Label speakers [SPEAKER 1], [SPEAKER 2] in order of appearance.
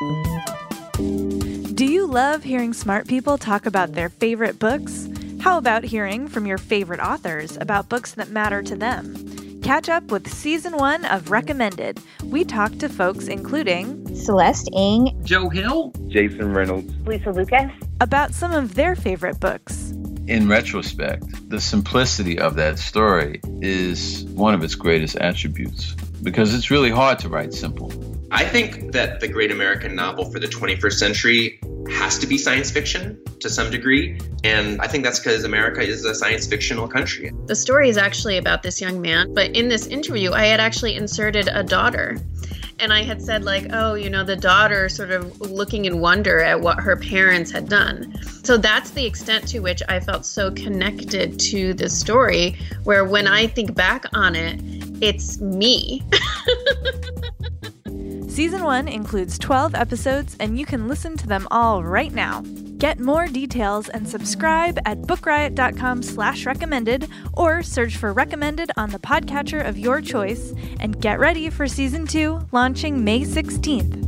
[SPEAKER 1] Do you love hearing smart people talk about their favorite books? How about hearing from your favorite authors about books that matter to them? Catch up with Season 1 of Recommended. We talked to folks including
[SPEAKER 2] Celeste Ng,
[SPEAKER 3] Joe Hill,
[SPEAKER 4] Jason Reynolds,
[SPEAKER 2] Lisa Lucas,
[SPEAKER 1] about some of their favorite books.
[SPEAKER 5] In retrospect, the simplicity of that story is one of its greatest attributes because it's really hard to write simple.
[SPEAKER 6] I think that the great American novel for the 21st century has to be science fiction to some degree. And I think that's because America is a science fictional country.
[SPEAKER 7] The story is actually about this young man. But in this interview, I had actually inserted a daughter. And I had said the daughter sort of looking in wonder at what her parents had done. So that's the extent to which I felt so connected to the story, where when I think back on it, it's me.
[SPEAKER 1] Season 1 includes 12 episodes, and you can listen to them all right now. Get more details and subscribe at bookriot.com/recommended or search for Recommended on the podcatcher of your choice, and get ready for Season 2 launching May 16th.